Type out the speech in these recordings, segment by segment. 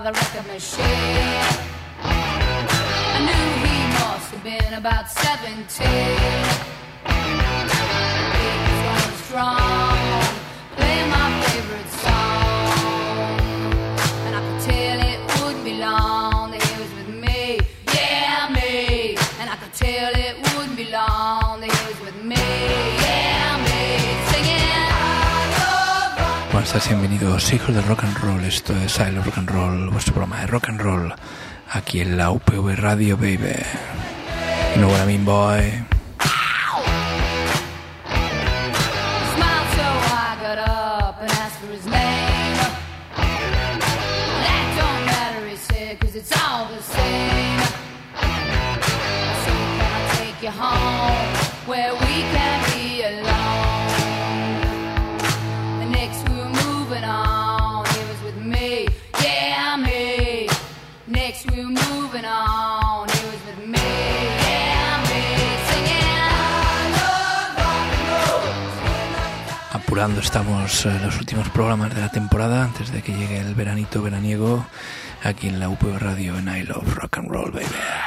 the record machine. I knew he must have been about 17. He was going strong, playing my favorite song, and I could tell it wouldn't be long that he was with me, yeah, me. And I could tell it wouldn't be long that he was with me, yeah, me. Singing I love rock. Buenas tardes, bienvenidos hijos del rock and roll. Esto es I Love Rock and Roll, vuestro programa de rock and roll aquí en la UPV Radio, baby. You know what I mean, boy. It's all the same. So can I take you home where we can be alone? And next we were moving on. He was with me, yeah, me. Next we were moving on. He was with me, yeah, me. Singing I love rock and roll. Apurando estamos los últimos programas de la temporada antes de que llegue el veranito veraniego aquí en la UPV Radio en I Love Rock and Roll, baby.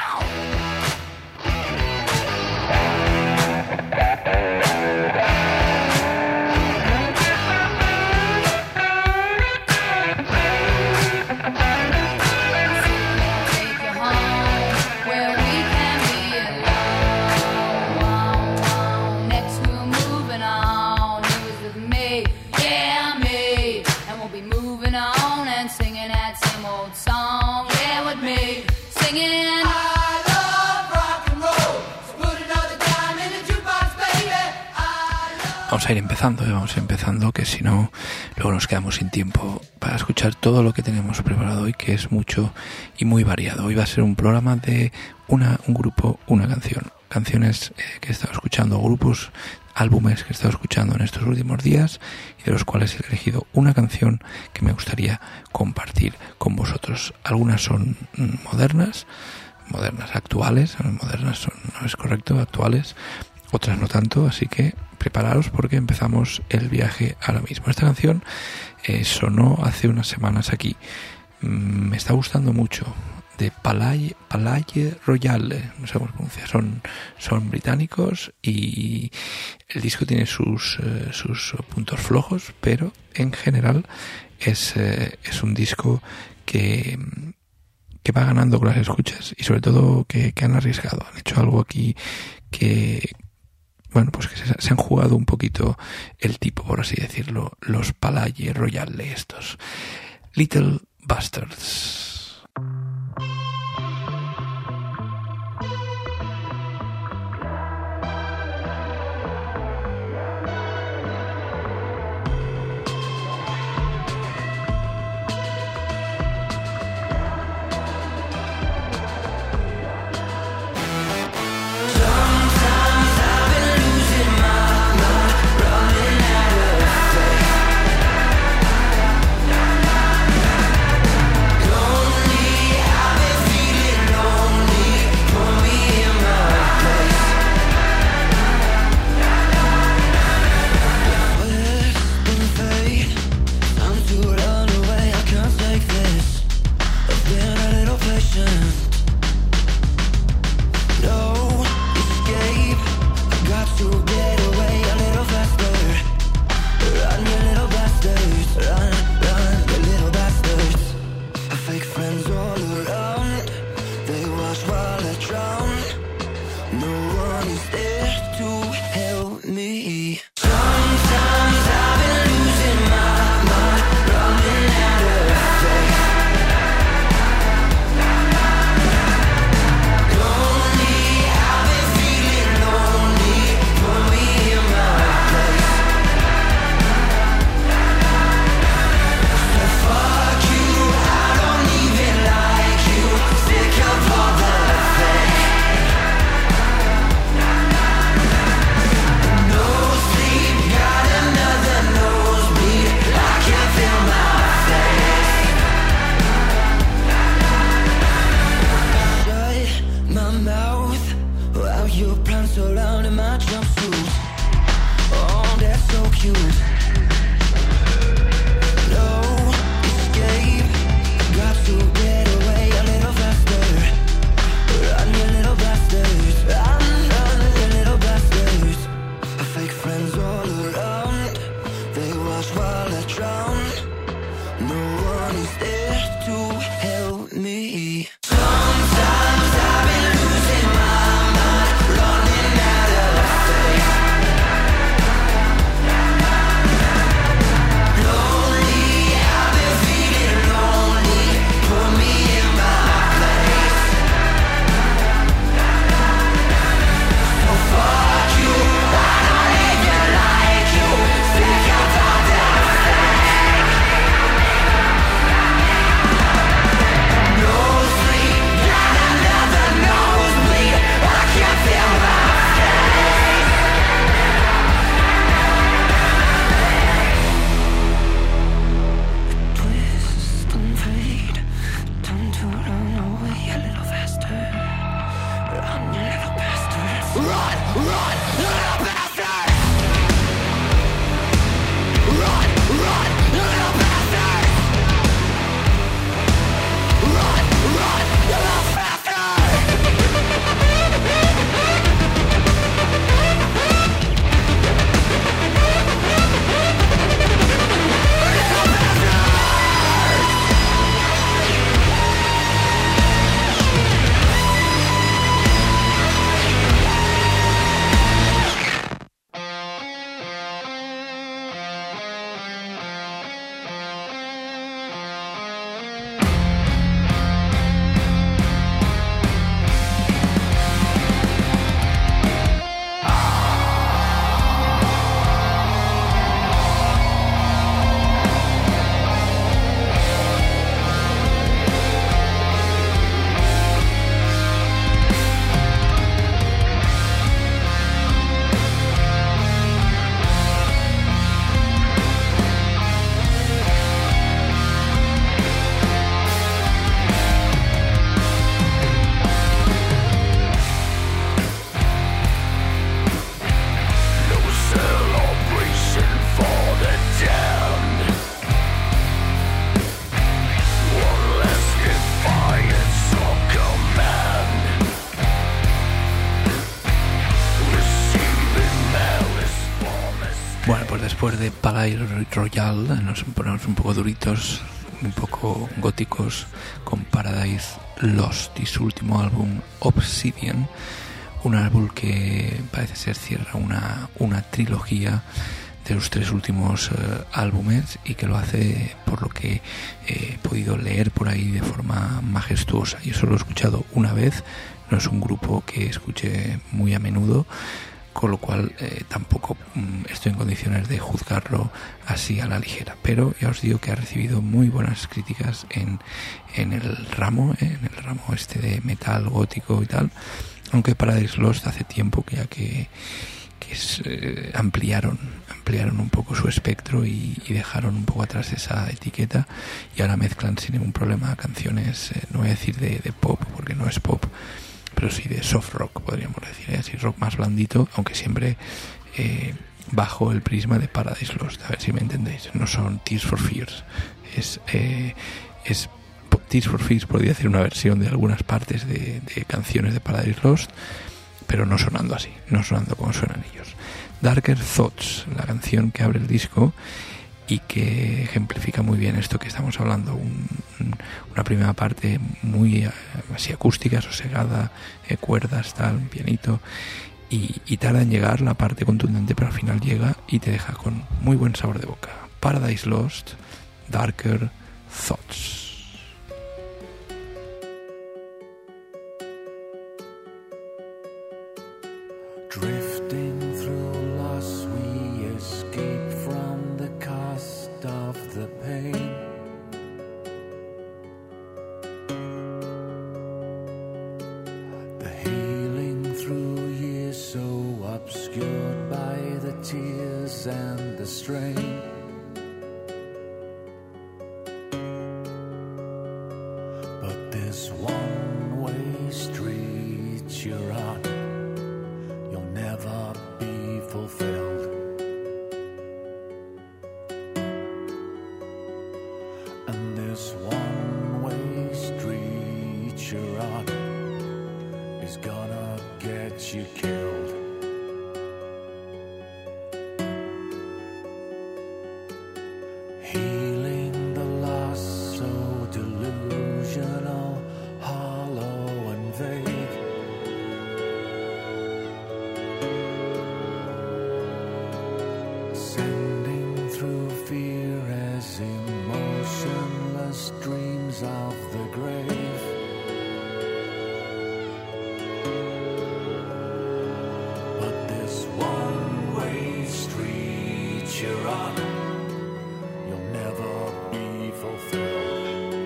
Vamos a ir empezando, que si no, luego nos quedamos sin tiempo para escuchar todo lo que tenemos preparado hoy, que es mucho y muy variado. Hoy va a ser un programa de un grupo, una canción. Canciones que he estado escuchando, grupos, álbumes que he estado escuchando en estos últimos días y de los cuales he elegido una canción que me gustaría compartir con vosotros. Algunas son modernas, actuales, no es correcto, actuales, otras no tanto, así que prepararos porque empezamos el viaje ahora mismo. Esta canción sonó hace unas semanas aquí. Me está gustando mucho. De Palais Royale, no sé cómo se pronuncia. Son británicos y el disco tiene sus puntos flojos, pero en general es un disco que va ganando con las escuchas y sobre todo que han arriesgado. Han hecho algo aquí que... Bueno, pues que se han jugado un poquito el tipo, por así decirlo, los Palais Royale estos. Little Bastards. Don't Después de Palais Royal nos ponemos un poco duritos, un poco góticos con Paradise Lost y su último álbum Obsidian, un álbum que parece ser cierra una trilogía de los 3 últimos álbumes y que lo hace, por lo que he podido leer por ahí, de forma majestuosa. Yo solo he escuchado una vez, no es un grupo que escuche muy a menudo, con lo cual tampoco estoy en condiciones de juzgarlo así a la ligera, pero ya os digo que ha recibido muy buenas críticas en el ramo este de metal gótico y tal, aunque Paradise Lost hace tiempo que ampliaron un poco su espectro y dejaron un poco atrás esa etiqueta y ahora mezclan sin ningún problema canciones, no voy a decir de pop porque no es pop, pero sí de soft rock, podríamos decir, así rock más blandito, aunque siempre bajo el prisma de Paradise Lost, a ver si me entendéis. No son Tears for Fears, es Tears for Fears podría ser una versión de algunas partes de canciones de Paradise Lost, pero no sonando así, no sonando como suenan ellos. Darker Thoughts, la canción que abre el disco y que ejemplifica muy bien esto que estamos hablando, una primera parte muy así acústica, sosegada, cuerdas, tal, un pianito, y tarda en llegar la parte contundente, pero al final llega y te deja con muy buen sabor de boca. Paradise Lost, Darker Thoughts. Drifting through loss, we escape from the cost of the pain. The healing through years so obscured by the tears and the strain. But this one-way street you're on, never be fulfilled. And this one-way street you're on is gonna get you killed. Healing the loss so delusional, hollow and vague. Emotionless dreams of the grave. But this one-way street you're on, you'll never be fulfilled.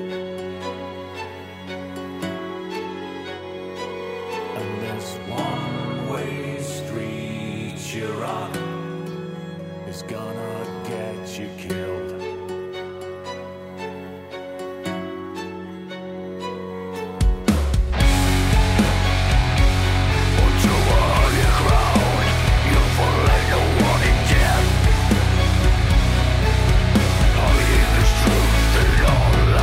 And this one-way street you're on is gonna get you killed. Truth and all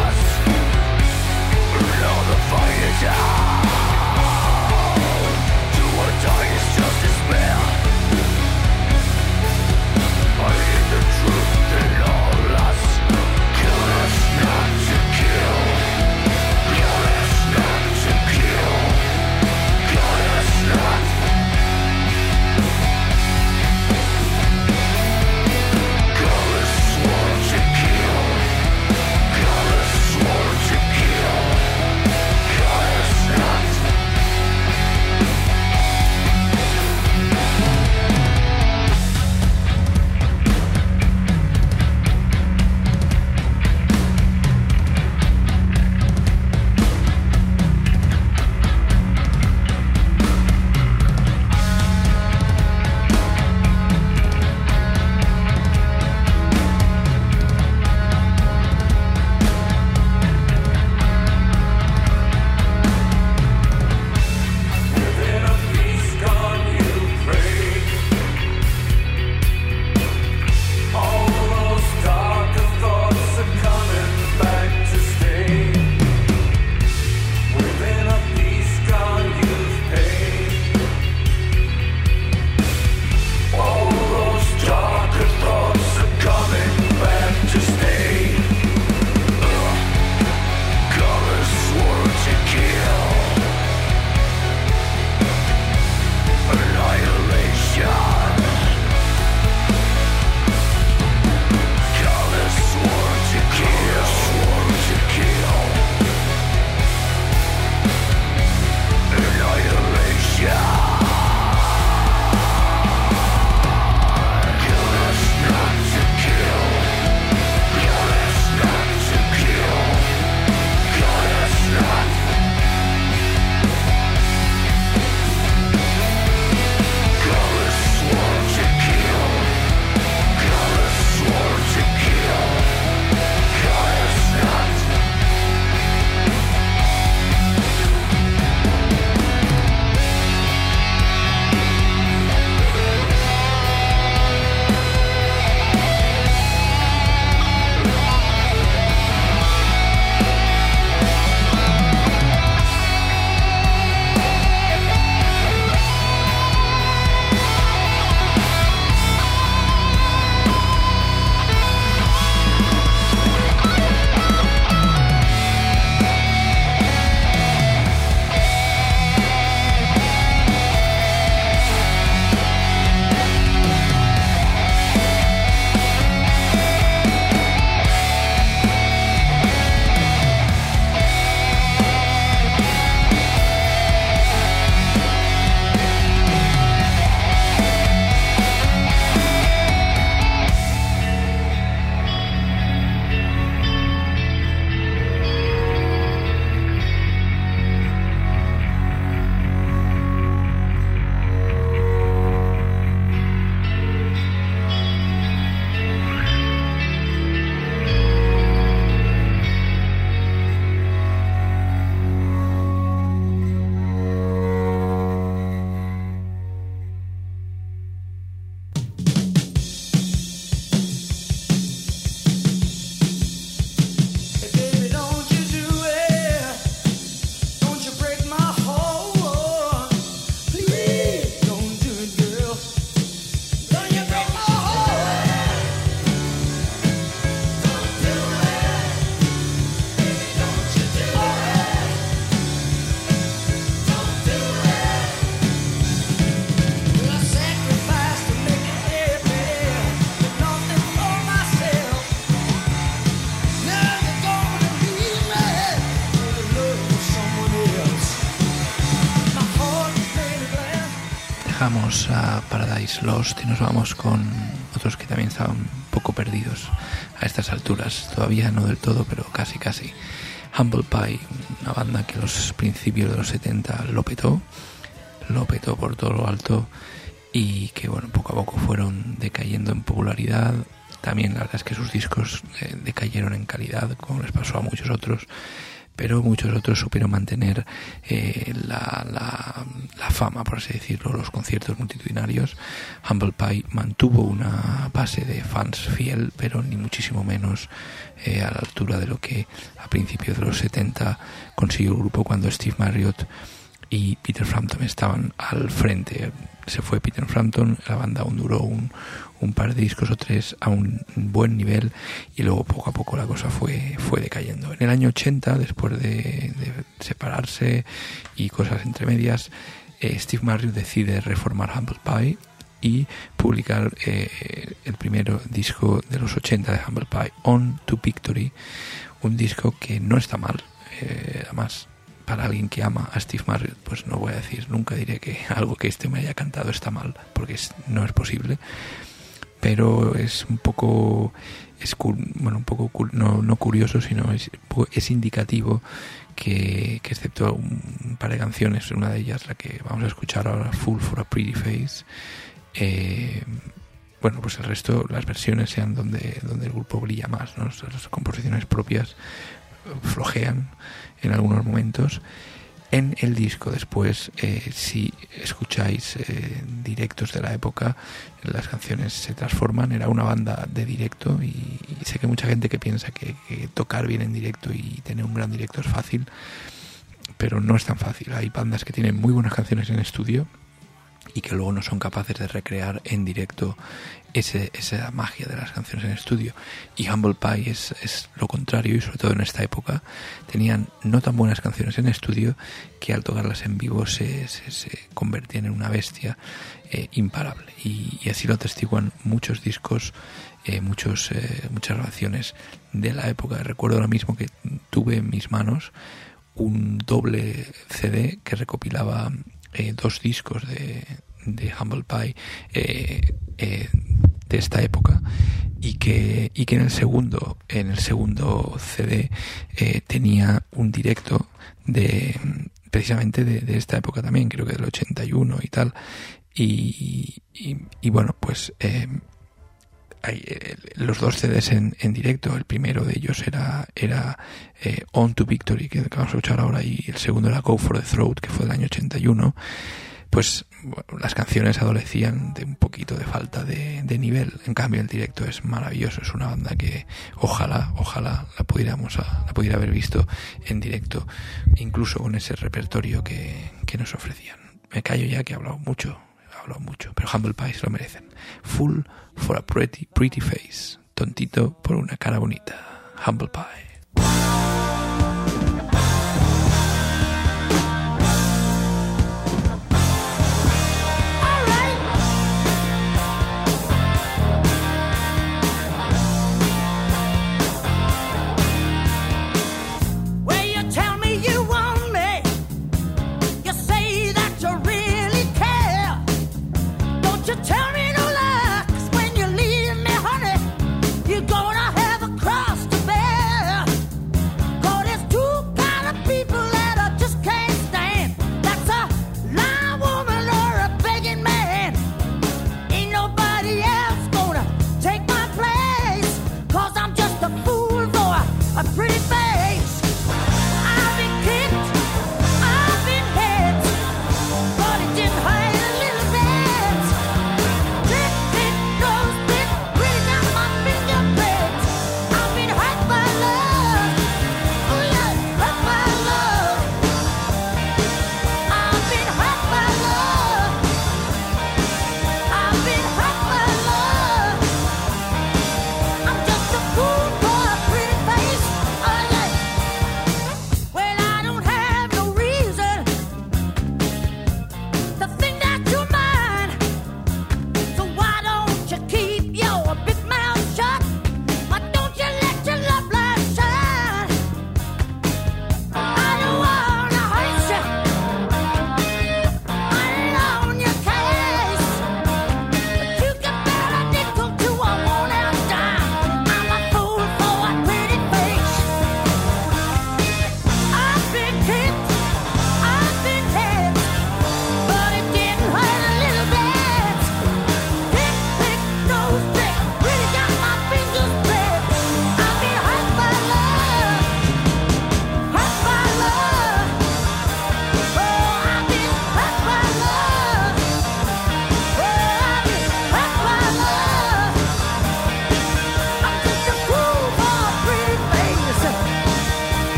dejamos a Paradise Lost y nos vamos con otros que también estaban un poco perdidos a estas alturas, todavía no del todo, pero casi. Humble Pie, una banda que a los principios de los 70 lo petó por todo lo alto y que bueno, poco a poco fueron decayendo en popularidad. También la verdad es que sus discos decayeron en calidad, como les pasó a muchos otros, pero muchos otros supieron mantener la fama, por así decirlo, los conciertos multitudinarios. Humble Pie mantuvo una base de fans fiel, pero ni muchísimo menos a la altura de lo que a principios de los 70 consiguió el grupo cuando Steve Marriott y Peter Frampton estaban al frente. Se fue Peter Frampton, la banda aún duró un par de discos o tres a un buen nivel y luego poco a poco la cosa fue decayendo. En el año 80, después de separarse y cosas entre medias, Steve Marriott decide reformar Humble Pie y publicar el primer disco de los 80 de Humble Pie, On to Victory, un disco que no está mal, además para alguien que ama a Steve Marriott, pues no voy a decir, nunca diré que algo que me haya cantado está mal, porque no es posible, pero es un poco, no curioso, sino es indicativo que excepto un par de canciones, una de ellas la que vamos a escuchar ahora, Fool for a Pretty Face, pues el resto, las versiones sean donde el grupo brilla más, ¿no? Las composiciones propias flojean en algunos momentos. En el disco después, si escucháis directos de la época, las canciones se transforman. Era una banda de directo y sé que hay mucha gente que piensa que tocar bien en directo y tener un gran directo es fácil, pero no es tan fácil. Hay bandas que tienen muy buenas canciones en estudio y que luego no son capaces de recrear en directo esa magia de las canciones en estudio. Y Humble Pie es lo contrario, y sobre todo en esta época tenían no tan buenas canciones en estudio que al tocarlas en vivo se convertían en una bestia imparable, y así lo atestiguan muchos discos, muchas grabaciones de la época. Recuerdo ahora mismo que tuve en mis manos un doble CD que recopilaba dos discos de Humble Pie de esta época, y que en el segundo CD tenía un directo precisamente de esta época también, creo que del 81 y tal, y bueno, pues hay los dos CDs en directo. El primero de ellos era On to Victory, que vamos a escuchar ahora, y el segundo era Go for the Throat, que fue del año 81. Pues bueno, las canciones adolecían de un poquito de falta de nivel. En cambio el directo es maravilloso. Es una banda que ojalá la pudiera haber visto en directo, incluso con ese repertorio que nos ofrecían. Me callo ya, que he hablado mucho, pero Humble Pie se lo merecen. Fool for a pretty face, tontito por una cara bonita. Humble Pie. You're gonna have a cross to bear.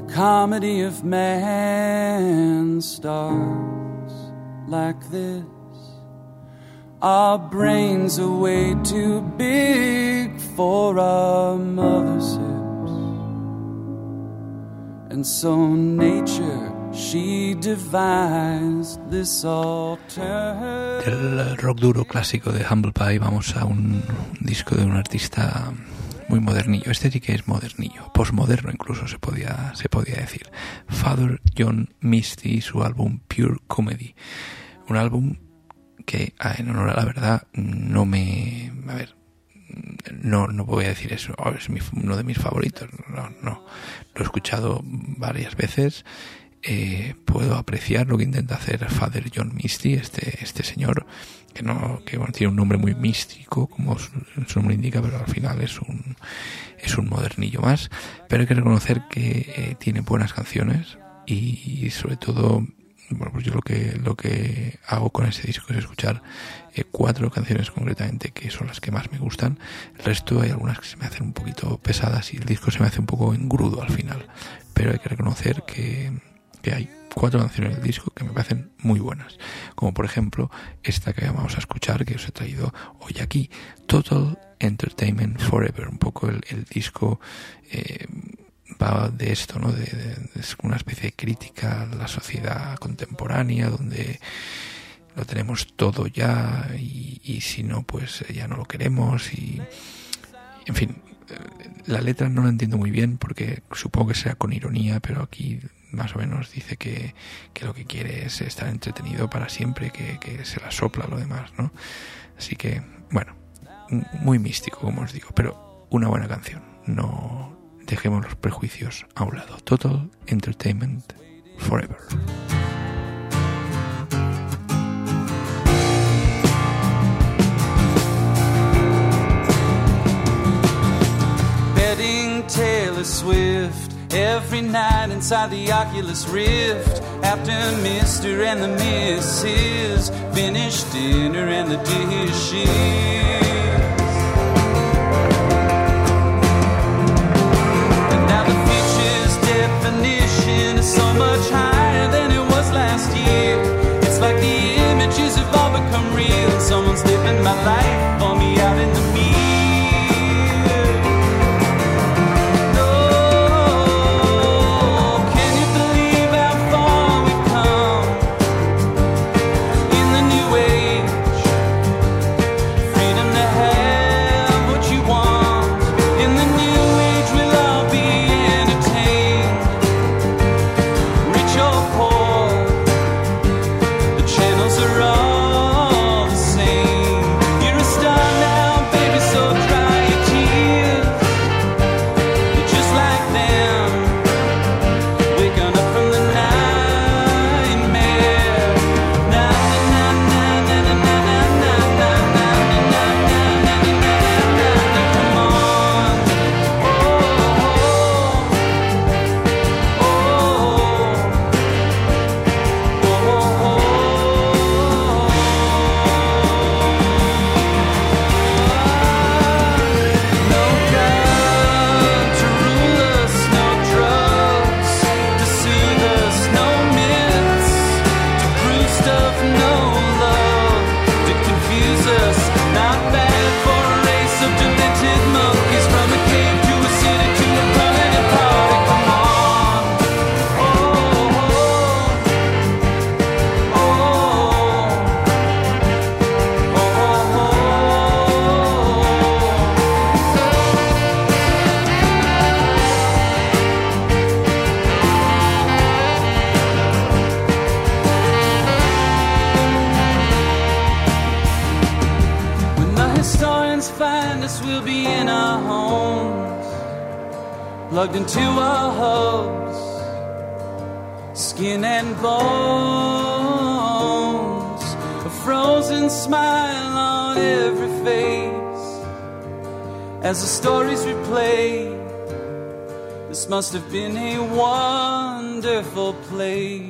comedy of man starts like this. Our brains are way too big for our mother's hips, and so nature, she devised this alternative. Del rock duro clásico de Humble Pie vamos a un disco de un artista muy modernillo. Este sí que es modernillo, posmoderno incluso se podía decir. Father John Misty y su álbum Pure Comedy. Un álbum que, en honor a la verdad, no voy a decir eso, es uno de mis favoritos, no, lo he escuchado varias veces. Puedo apreciar lo que intenta hacer Father John Misty, este señor que bueno, tiene un nombre muy místico, como su nombre indica, pero al final es un modernillo más. Pero hay que reconocer que tiene buenas canciones y sobre todo, bueno, pues yo lo que hago con ese disco es escuchar 4 canciones concretamente, que son las que más me gustan. El resto hay algunas que se me hacen un poquito pesadas y el disco se me hace un poco engrudo al final, pero hay que reconocer que hay 4 canciones del disco que me parecen muy buenas, como por ejemplo esta que vamos a escuchar, que os he traído hoy aquí, Total Entertainment Forever. Un poco el disco va de esto, ¿no? Es una especie de crítica a la sociedad contemporánea, donde lo tenemos todo ya y si no, pues ya no lo queremos y en fin, la letra no la entiendo muy bien porque supongo que sea con ironía, pero aquí más o menos dice que lo que quiere es estar entretenido para siempre, que se la sopla lo demás, ¿no? Así que, bueno, muy místico, como os digo, pero una buena canción. No dejemos los prejuicios a un lado. Total Entertainment Forever. Betting Taylor Swift every night inside the Oculus Rift, after Mr. and the Mrs. finish dinner and the dishes. And now the future's definition is so much higher than it was last year. It's like the images have all become real. Someone's living my life for me out in the mirror. Plugged into our hubs, skin and bones, a frozen smile on every face. As the stories replay, this must have been a wonderful place.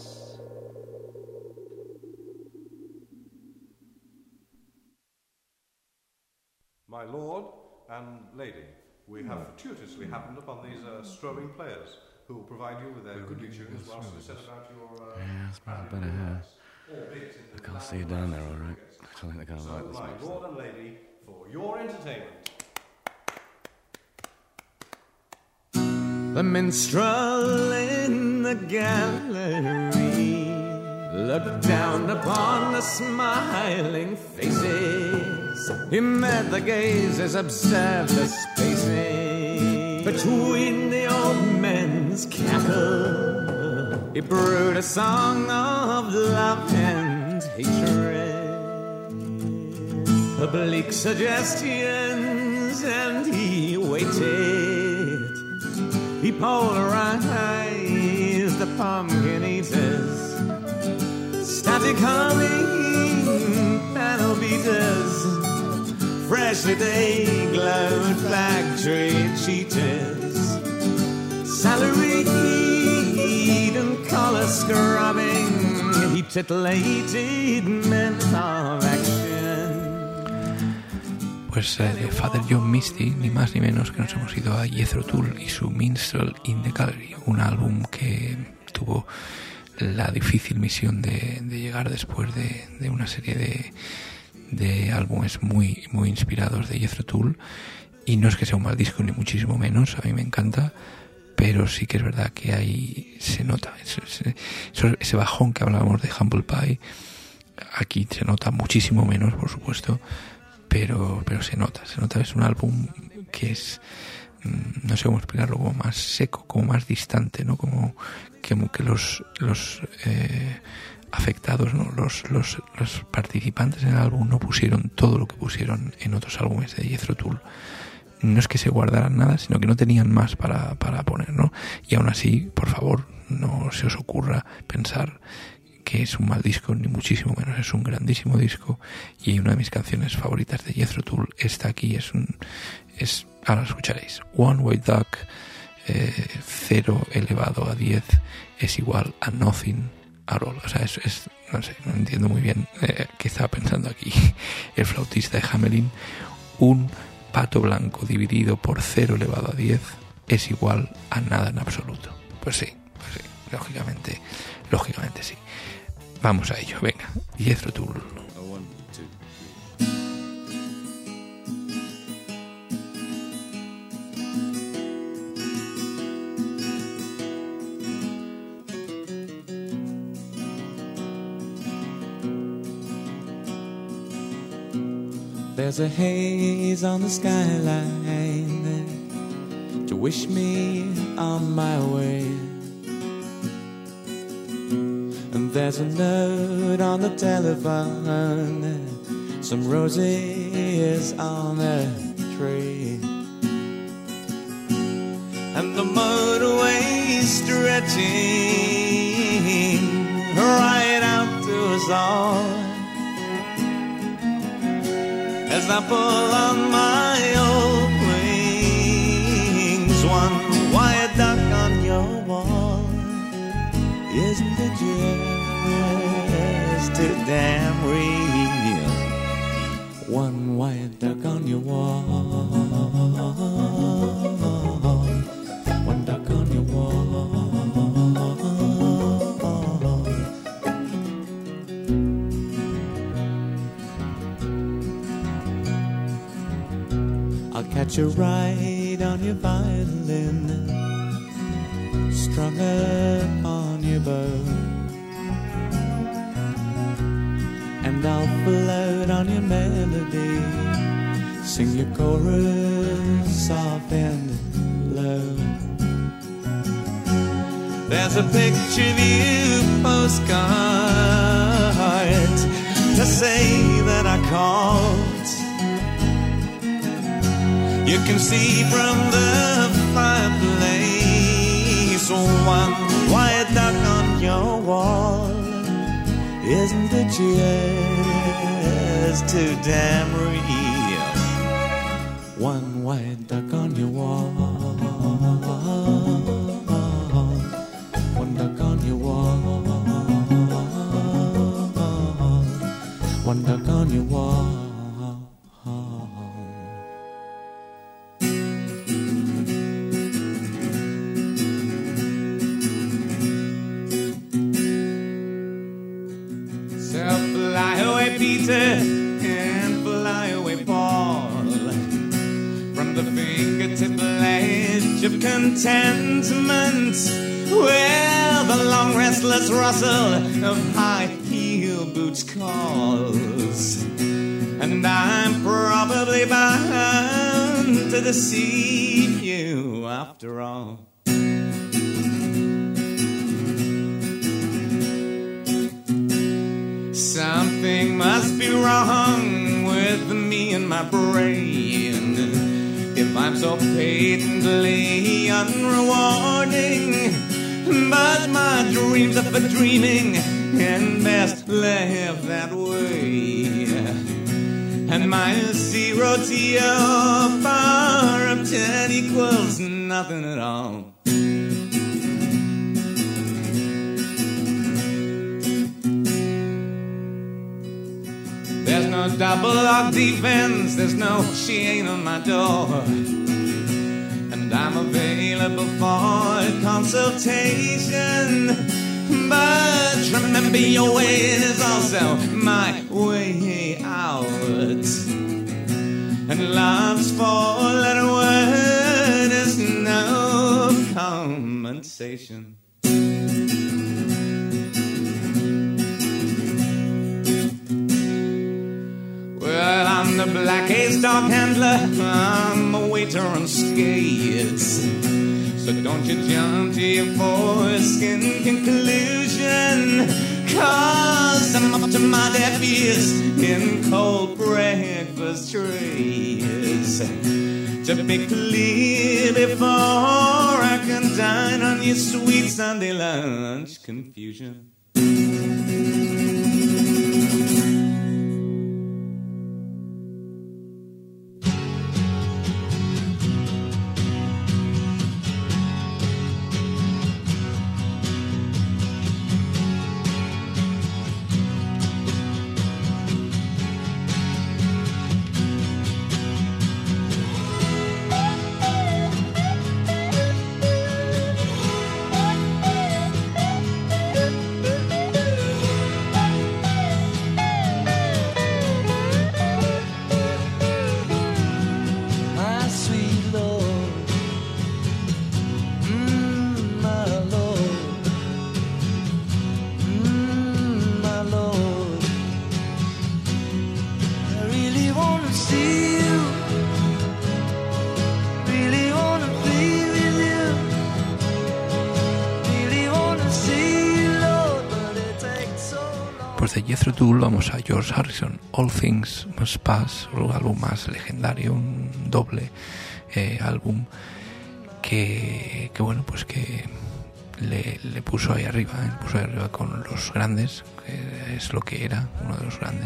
My lord and lady, we have fortuitously happened upon these strolling players. who will provide you with a goodly tune as well. So set about your Yeah, I suppose I better have. I can't see you down there, all right. I don't think they're going to like this my much. lord and lady, for your entertainment. The minstrel in the gallery looked down upon the smiling faces. He met the gazes, observed the spaces between the old men's cackle. He brewed a song of love and hatred, oblique suggestions, and he waited. He polarized the pumpkin eaters, static humming panel beaters, freshly they glowed factory cheaters, salaried and collar scrubbing, he titillated men of action. Pues de Father John Misty, ni más ni menos que nos hemos ido a Jethro Tull y su Minstrel in the Gallery, un álbum que tuvo la difícil misión de llegar después de una serie de álbumes muy, muy inspirados de Jethro Tull, y no es que sea un mal disco ni muchísimo menos, a mí me encanta, pero sí que es verdad que ahí se nota ese bajón que hablábamos de Humble Pie. Aquí se nota muchísimo menos, por supuesto, pero se nota, es un álbum que es, no sé cómo explicarlo, como más seco, como más distante, ¿no? Como que los afectados, ¿no? Los participantes en el álbum no pusieron todo lo que pusieron en otros álbumes de Jethro Tull. No es que se guardaran nada, sino que no tenían más para poner, ¿no? Y aún así, por favor, no se os ocurra pensar que es un mal disco, ni muchísimo menos. Es un grandísimo disco, y una de mis canciones favoritas de Jethro Tull está aquí. Ahora lo escucharéis. One Way Duck, 0 elevado a 10 es igual a nothing at all. O sea, no sé, no entiendo muy bien qué estaba pensando aquí el flautista de Hamelin. Un pato blanco dividido por 0 elevado a 10 es igual a nada en absoluto. Pues sí, lógicamente sí. Vamos a ello, venga. Jethro Tull. There's a haze on the skyline to wish me on my way, and there's a note on the telephone, some roses on a tray, and the motorway stretching right out to us all. As I pull on my old wings, one white duck on your wall, isn't it just too damn real? One white duck on your wall, one duck on your wall. I'll catch a ride on your violin, strung upon your bow, and I'll float on your melody, sing your chorus soft and low. There's a picture of you postcard to say that I called. You can see from the fireplace one white duck on your wall. Isn't it just too damn real? One white duck on your wall, one duck on your wall, one duck on your wall. contentment where the long restless rustle of high heel boots calls. And I'm probably bound to deceive you after all. Something must be wrong with me and my brain if I'm so patently unrewarding. But my dreams are for dreaming, and best left that way. And my 0 to your power of 10 equals nothing at all. There's no double lock defense, there's no chain on my door. And I'm available for consultation. But remember, your way in is also my way out. And love's four-letter word is no compensation. Well, I'm the black ace dog handler, I'm a waiter on skates. So don't you jump to your foreskin conclusion, 'cause I'm up to my deaf ears in cold breakfast trays. To be clear before I can dine on your sweet Sunday lunch confusion. Pues de Jethro Tull vamos a George Harrison, All Things Must Pass, un álbum más legendario, un doble álbum que bueno, pues que le puso ahí arriba, con los grandes, que es lo que era, uno de los grandes.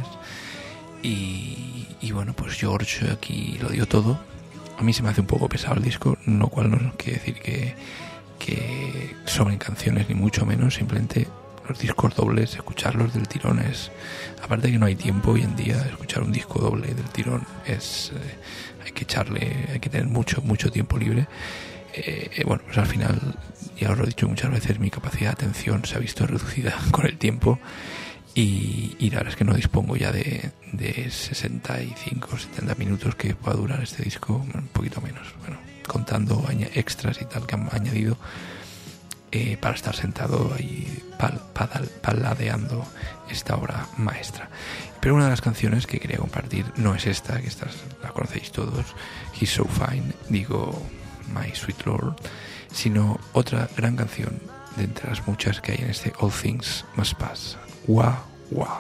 Y bueno, pues George aquí lo dio todo. A mí se me hace un poco pesado el disco, lo cual no quiere decir que sobren canciones, ni mucho menos. Simplemente los discos dobles, escucharlos del tirón es... Aparte de que no hay tiempo hoy en día, escuchar un disco doble del tirón es... hay que tener mucho tiempo libre. Bueno, pues al final, ya os lo he dicho muchas veces, mi capacidad de atención se ha visto reducida con el tiempo. Y la verdad es que no dispongo ya de 65 o 70 minutos que pueda durar este disco, un poquito menos, bueno, contando extras y tal que han añadido para estar sentado ahí paladeando esta obra maestra. Pero una de las canciones que quería compartir no es esta, que esta la conocéis todos, He's So Fine, digo My Sweet Lord, sino otra gran canción de entre las muchas que hay en este All Things Must Pass. Wah, wah.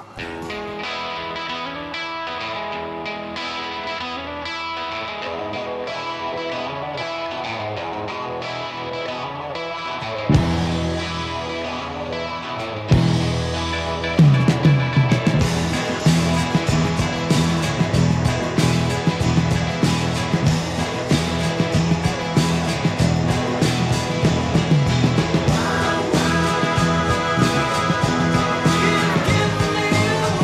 Give me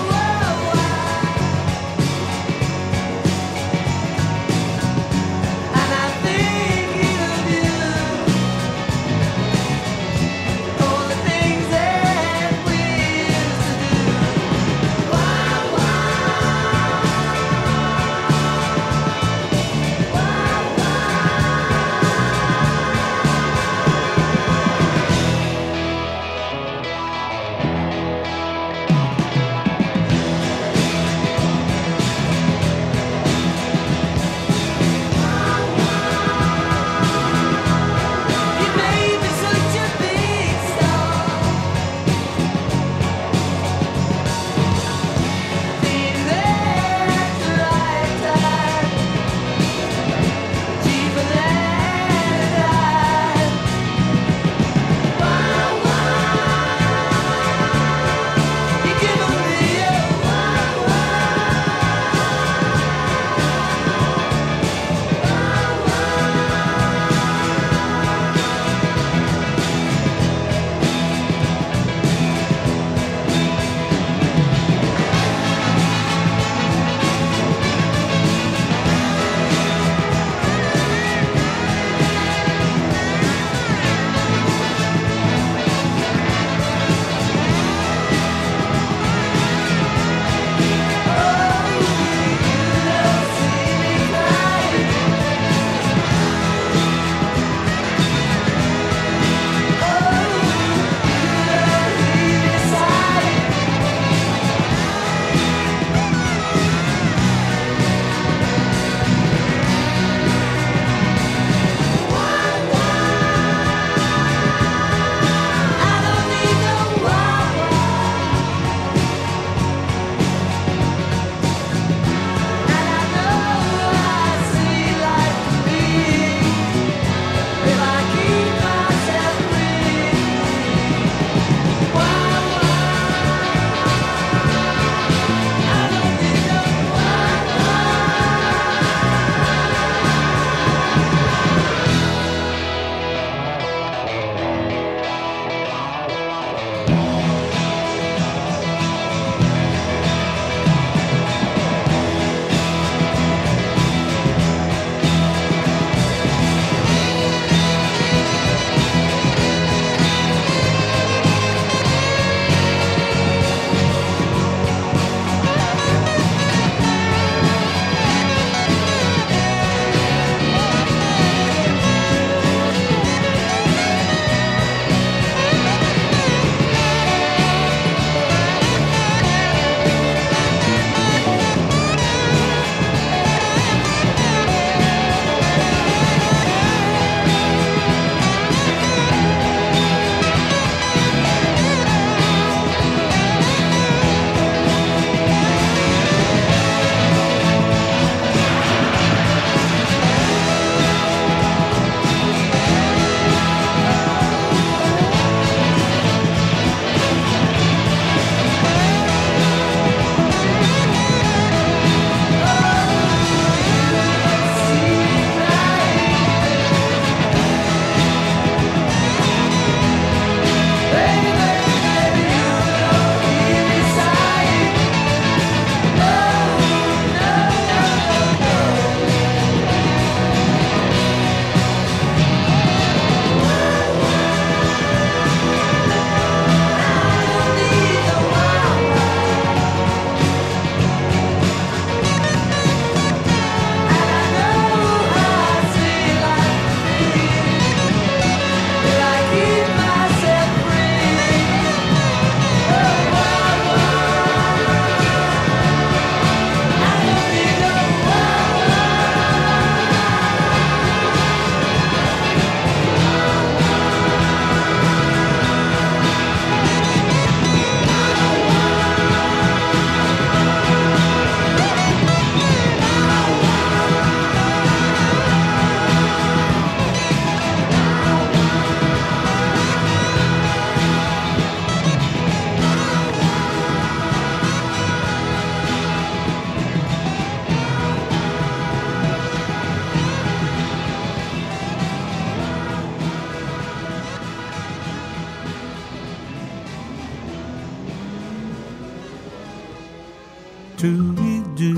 to be do,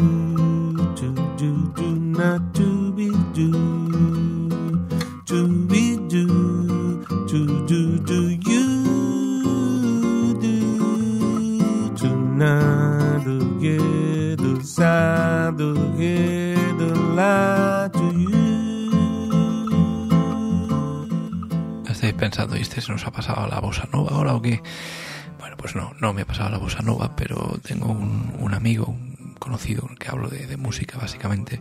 not to be do, to be do, you do, to not do get do sa do get do la to you. Estáis pensando, ¿y este se nos ha pasado a la bossa nova ahora o qué? Bueno, pues no me ha pasado a la bossa nova, pero tengo un amigo, un conocido, que hablo de música básicamente,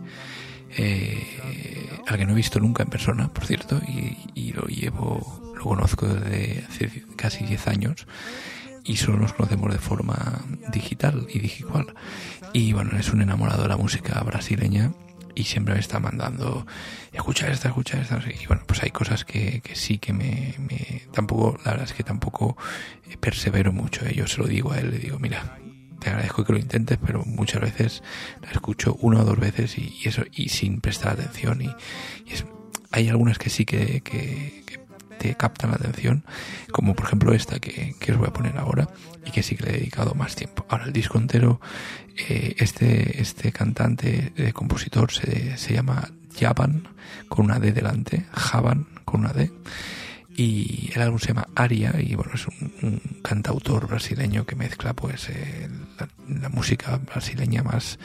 al que no he visto nunca en persona, por cierto, y lo conozco desde hace casi 10 años y solo nos conocemos de forma digital y digital. Y bueno, es un enamorado de la música brasileña y siempre me está mandando escucha esta, y bueno, pues hay cosas que sí que me tampoco, la verdad es que tampoco persevero mucho. Yo se lo digo a él, le digo, mira, te agradezco que lo intentes, pero muchas veces la escucho 1 o 2 veces y eso, y sin prestar atención, hay algunas que sí que te captan la atención, como por ejemplo esta que os voy a poner ahora, y que sí que le he dedicado más tiempo. Ahora, el disco entero, este cantante, compositor, se llama Javan, con una D delante, Javan, con una D, y el álbum se llama Aria, y bueno, es un cantautor brasileño que mezcla pues la música brasileña más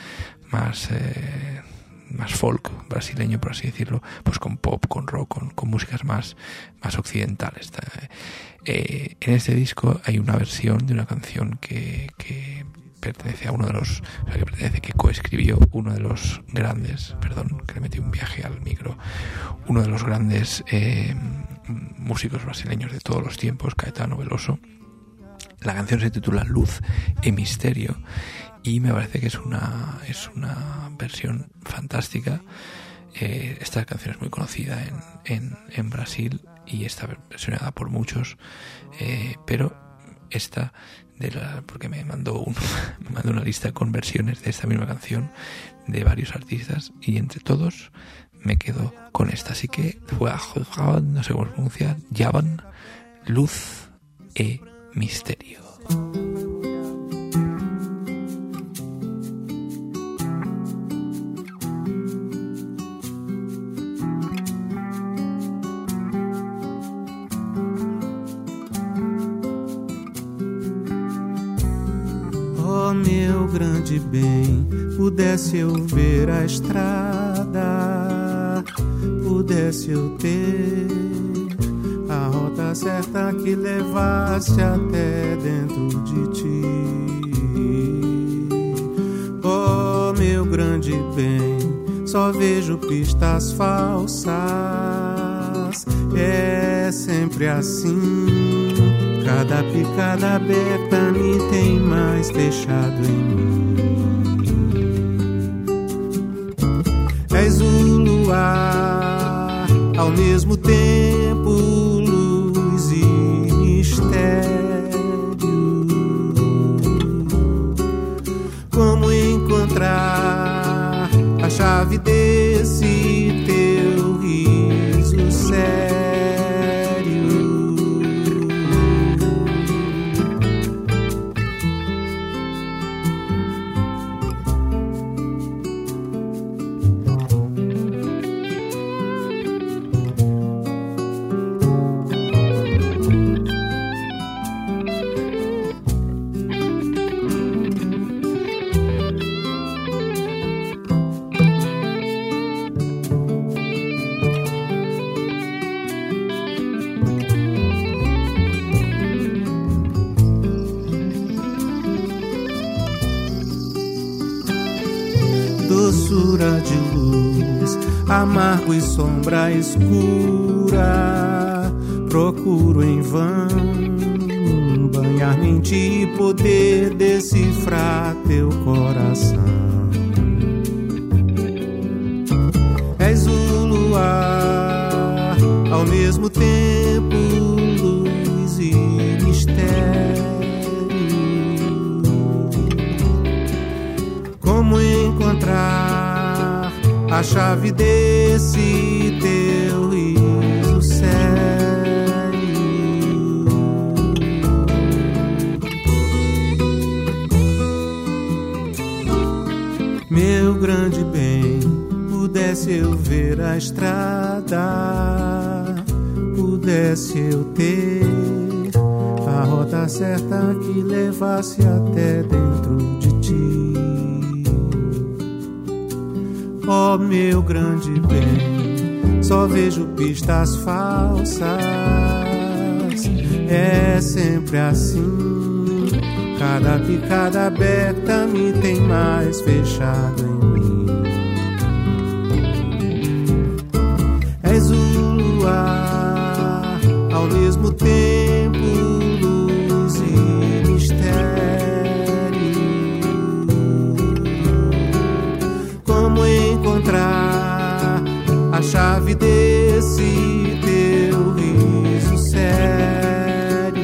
folk brasileño, por así decirlo, pues con pop, con rock, con músicas más occidentales. En este disco hay una versión de una canción que pertenece a que coescribió uno de los grandes, perdón, que le metí un viaje al micro, uno de los grandes músicos brasileños de todos los tiempos, Caetano Veloso. La canción se titula Luz e Misterio y me parece que es una versión fantástica. Esta canción es muy conocida en Brasil y está versionada por muchos, pero esta porque me mandó una lista con versiones de esta misma canción de varios artistas y entre todos me quedo con esta, así que no sé cómo se pronuncia, Javan, Luz e Misterio. Oh, meu grande bem, pudesse eu ver a estrada, pudesse eu ter a rota certa que levasse até dentro de ti. Oh, meu grande bem, só vejo pistas falsas, é sempre assim. Cada picada aberta me tem mais fechado em mim. És o luar, ao mesmo tempo luz e mistério. Como encontrar a chave desse teu riso sério? Doçura de luz, amargo e sombra escura, procuro em vão banhar-me em ti e poder decifrar teu coração. És o luar, ao mesmo tempo luz e mistério. Como encontrar a chave desse teu riso sério? estrada pudesse eu ter a rota certa que levasse até dentro de ti. Oh, meu grande bem, só vejo pistas falsas. É sempre assim, cada picada aberta me tem mais fechado em mim. És o luar, ao mesmo tempo luz e mistério. Como encontrar a chave desse teu riso sério?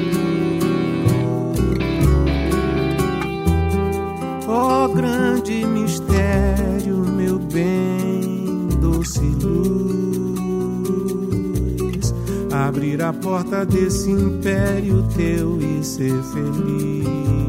Oh, grande mistério, meu bem, doce luz, abrir a porta desse império teu e ser feliz.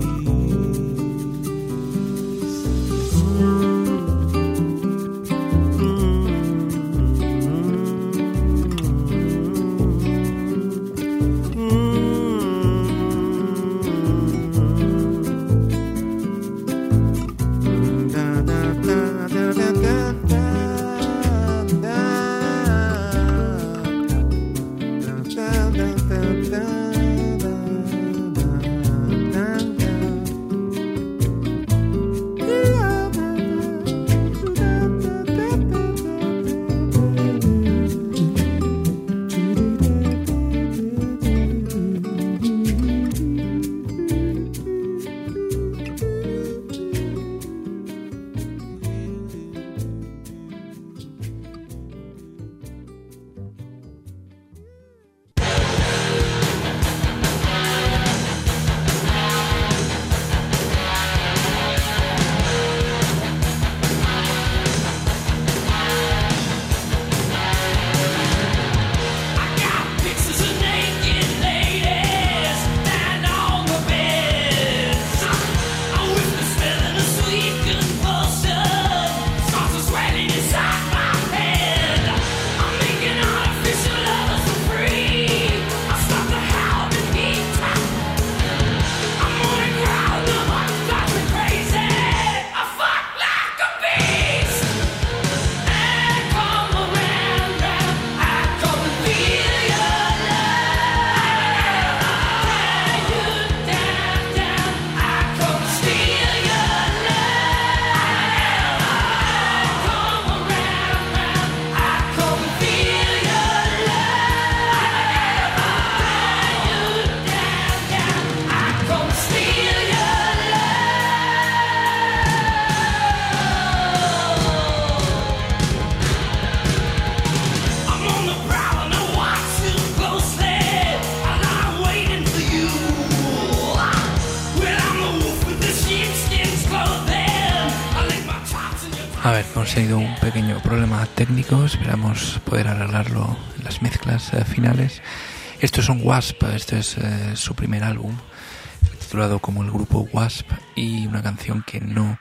A ver, hemos tenido un pequeño problema técnico, esperamos poder arreglarlo en las mezclas finales. Estos son Wasp, este es su primer álbum, titulado como el grupo Wasp, y una canción que no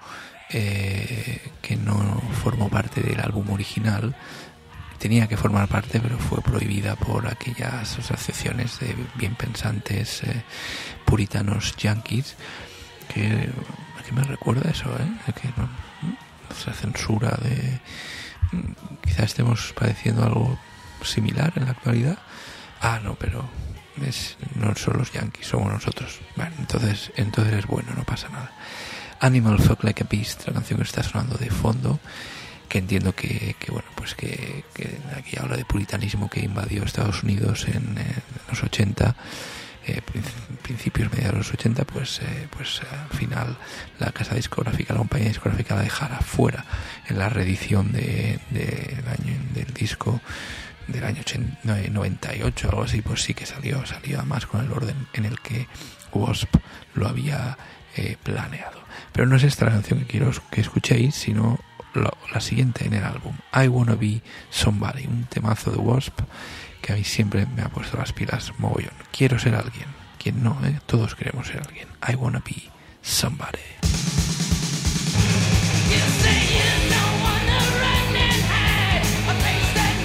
formó parte del álbum original. Tenía que formar parte, pero fue prohibida por aquellas asociaciones de bien pensantes puritanos yankees, que me recuerda eso, que no, esa censura de... Quizás estemos padeciendo algo similar en la actualidad. No, pero no son los yankees, somos nosotros. Bueno, entonces es bueno, no pasa nada. Animal Fuck Like a Beast, la canción que está sonando de fondo, que entiendo que bueno, pues que aquí habla de puritanismo que invadió Estados Unidos en los 80, principios, mediados de los 80, pues al final la casa discográfica, la compañía discográfica la dejara fuera en la reedición del disco del año 98, algo así, pues sí que salió además con el orden en el que Wasp lo había planeado. Pero no es esta la canción que quiero que escuchéis, sino la siguiente en el álbum, I Wanna Be Somebody, un temazo de Wasp que a mí siempre me ha puesto las pilas mogollón. Quiero ser alguien. ¿Quién no? Todos queremos ser alguien. I wanna be somebody. You say you don't wanna run and hide, a face that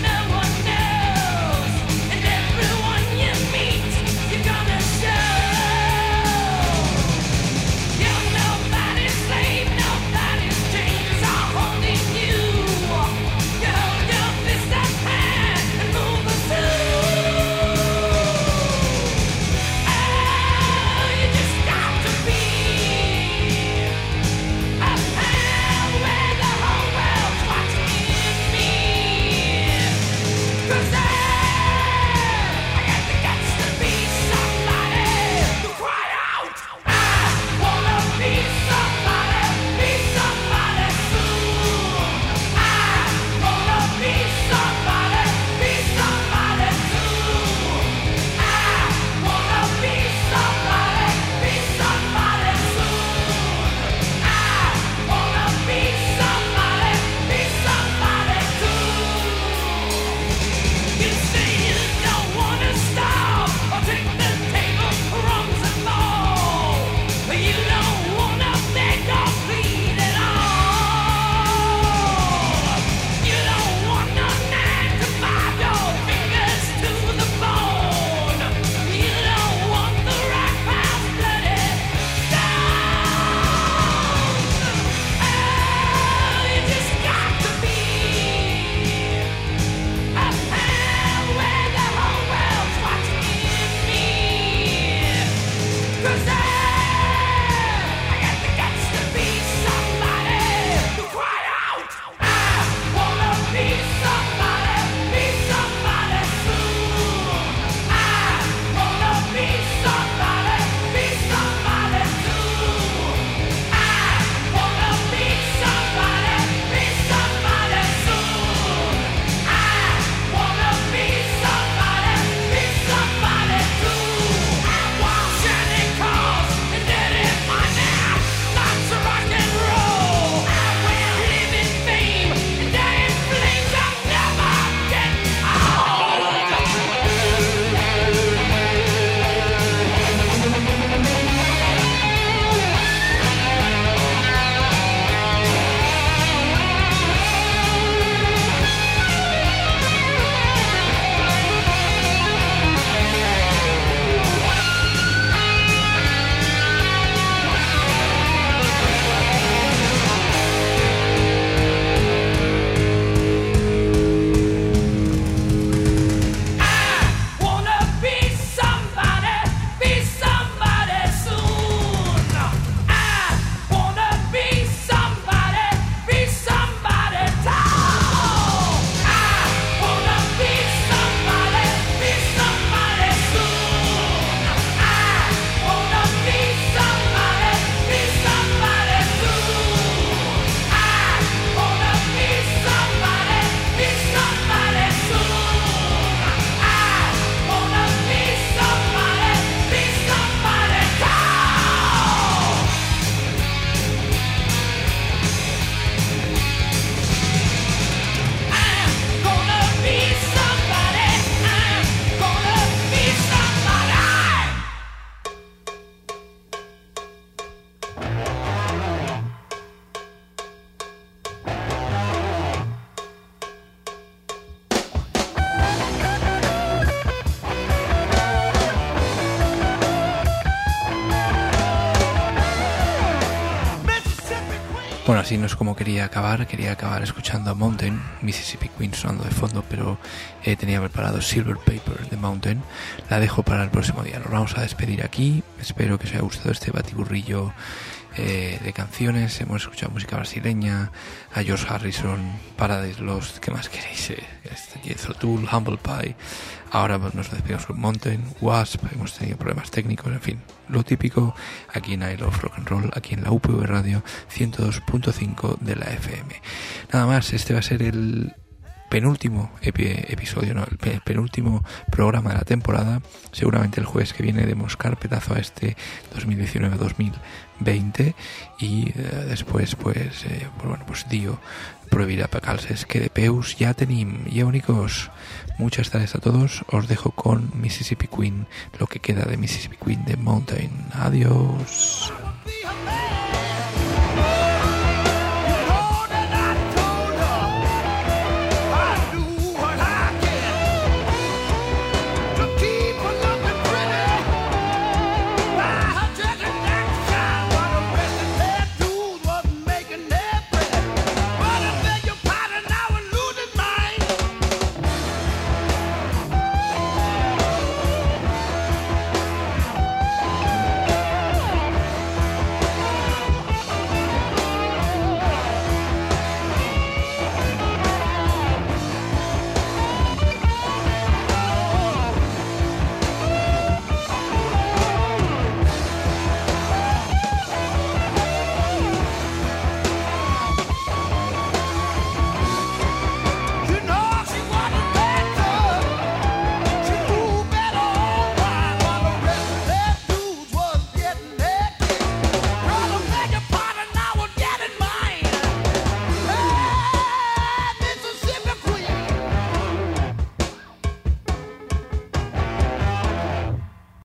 Bueno, así no es como quería acabar escuchando a Mountain, Mississippi Queen sonando de fondo, pero tenía preparado Silver Paper de Mountain. La dejo para el próximo día. Nos vamos a despedir aquí. Espero que os haya gustado este batiburrillo de canciones. Hemos escuchado música brasileña, a George Harrison, Paradise Lost, ¿qué más queréis? Jethro Tull, Humble Pie. Ahora nos despedimos con Mountain, Wasp. Hemos tenido problemas técnicos, en fin, lo típico aquí en I Love Rock and Roll, aquí en la UPV Radio 102.5 de la FM. Nada más, este va a ser el penúltimo episodio, no, el penúltimo programa de la temporada. Seguramente el jueves que viene demos carpetazo a este 2019-2020 y después pues Dio prohibirá pecalses que de peus ya tenim, ya únicos. Muchas gracias a todos, os dejo con Mississippi Queen, lo que queda de Mississippi Queen de Mountain. Adiós.